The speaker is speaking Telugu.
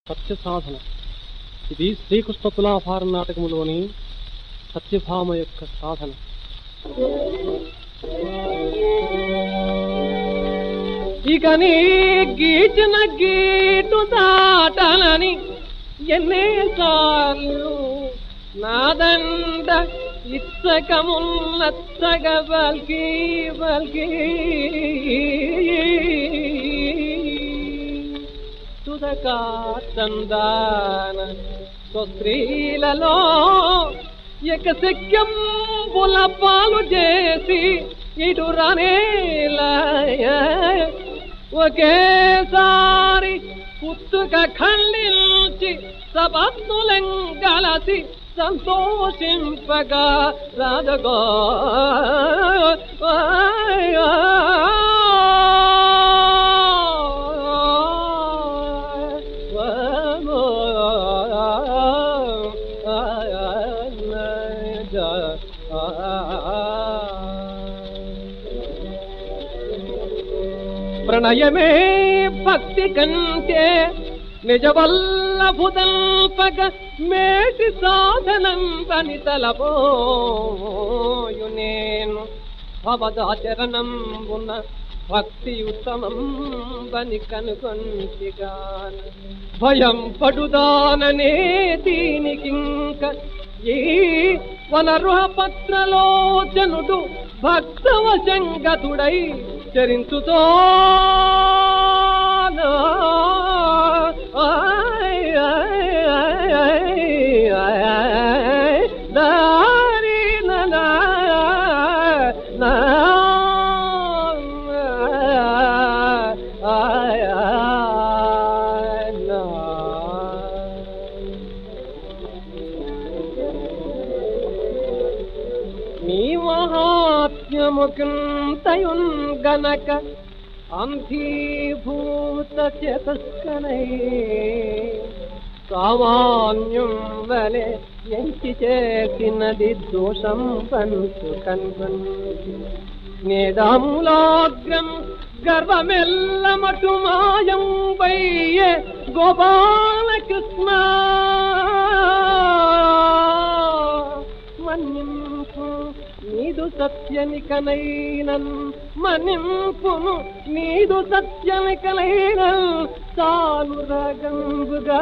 సత్య సాధన. ఇది శ్రీకృష్ణ తులాభారం నాటకములోని సత్యభామ యొక్క సాధన. ఇక నీ గీచిన గీటు దాటనని ఎన్నేసార్లు నాదండ ఇచ్చకమున్నచ్చగ బల్కి బల్కి తుదకా చందాన స్వస్త్రీలలో ఎకశక్యం పాలు చేసి ఇటు రానేలయ ఒకేసారి పుట్టుక ఖండించి సపత్నులంగలసి సంతోషింపగా రాజగో ప్రణయమే భక్తి కంటే నిజవల్లభుదల్పక మేటి సాధనం పని తలపోయు నేను భవదాచరణంబున భక్తియుత్తమం పని కనుకొంటిగాన భయం పడుదాననే దీనికింక ఈ వనరుహపత్రలోచనుడు భక్తవశంగతుడై చరించుతో నీ మహాత్మ్యముకుంతయున్ గనక అంధీభూత చేతస్కనై సామాన్యం వలె ఎంచి చేసినది దోషం పంచు కన్గొంది నేదామూలాగ్రం గర్వమెల్లమటు మాయం వయ్యే గోపాలకృష్ణ మన్నింపు నీదు సత్యనికనైనన్ మన్నింపును నీదు సత్యనికనైనన్ తాను రగంబుగా